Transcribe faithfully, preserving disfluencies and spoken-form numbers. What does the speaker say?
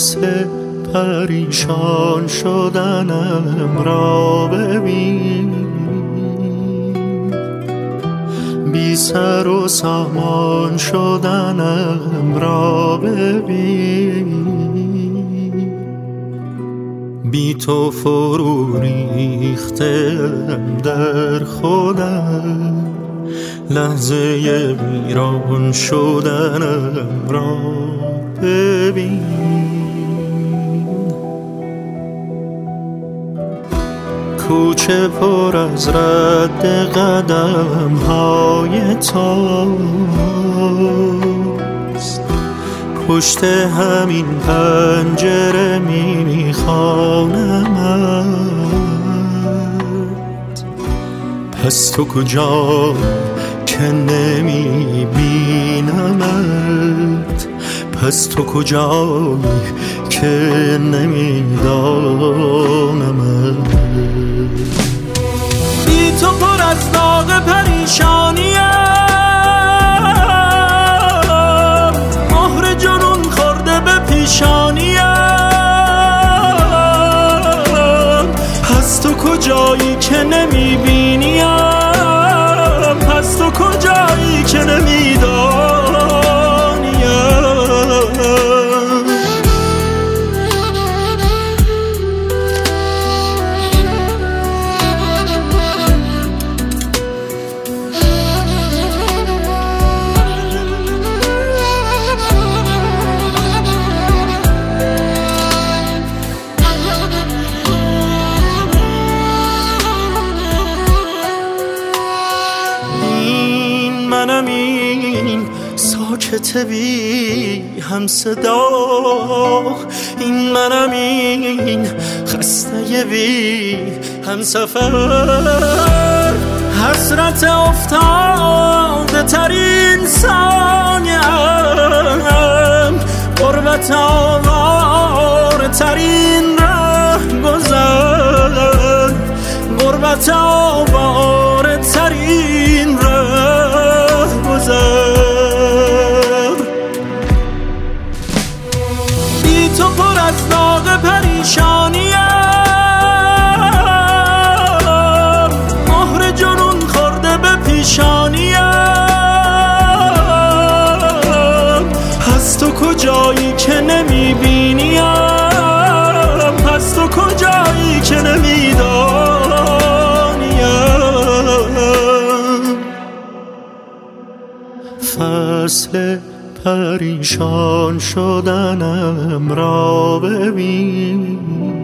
فصل پریشان شدنم را ببین، بی سر و سامان شدنم را ببین، بی تو فرو ریختم در خودم، لحظه ویران شدنم را ببین. کوچه پر از رد قدم های تاست، پشت همین پنجره میخوانمت. پس تو کجا که نمیبینمت، پس تو کجایی که نمیدانمت. بی تو پر از داغ پریشانیم، مهر جنون خورده به پیشانیم. پس تو کجایی که نمیبینیم، پس تو کجایی که نمیدانیم. منم این ساکت بی هم صدا، این منم این خسته بی هم سفر. حسرت افتاده ترین ثانیم، غربت آواره ترین ره گذر، غربت آواره ترین ره گذر. بی تو پر از داغ پریشانیم، مهر جنون خورده به پیشانیم. پس تو کجایی که نمیبینیم، پس تو کجایی که نمیدانیم. فصل پریشان شدنم را ببین،